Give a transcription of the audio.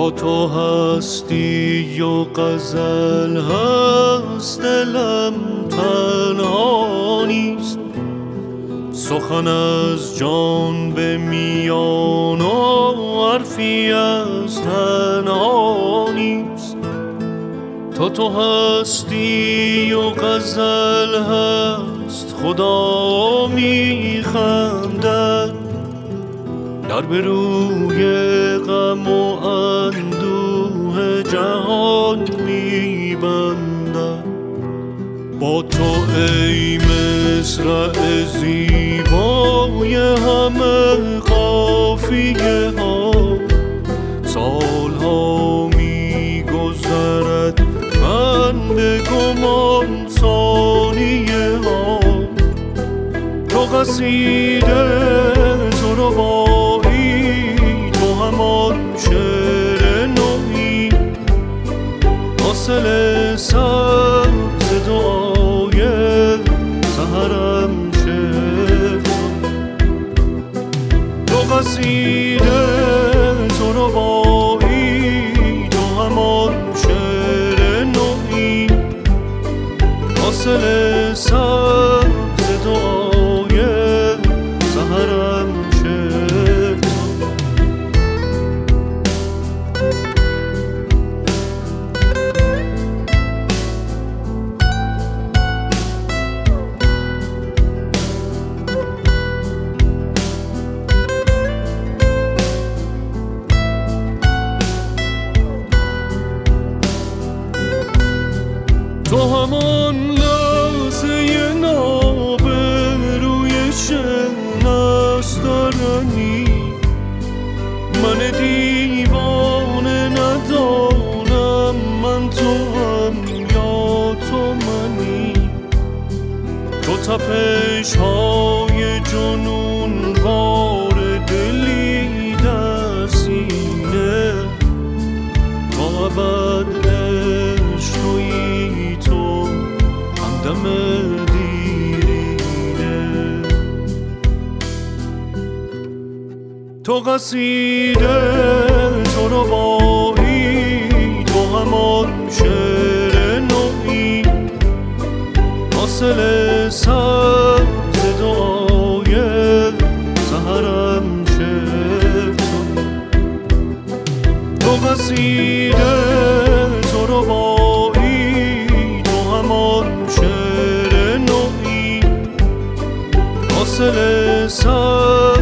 با تو هستی و غزل هست، دلم تنها نیست. سخن از جان به میان و حرفی از تنها نیست. تو هستی و غزل هست، خدا میخندد در به روی غم و اندوه جهان میبندد. با تو ای مصرع زیبای همه قافیه ها، سالها میگذرد من به گمان ثانیه ها. تو قصیده تو ربایی، تو همان شعر نوعی، حاصل سبز دعای سحرم شد. تو قصیده تو ربایی، تو همان شعر نوعی، حاصل سبز دعای سحرم شد. تو همان لحظه نابروی شنسترنی، من دیوانه ندانم من تو هم یا تو منی. تو تپش های جنون بار دلی در سینه، تا ابد عشق تویی تو همدم دیرینه. تو قصیده تو ربایی، تو همان شعر نوعی، حاصل سبز دعای سحرم شد. تو قصیده تو ربایی، تو همان شعر نوعی، حاصل سبز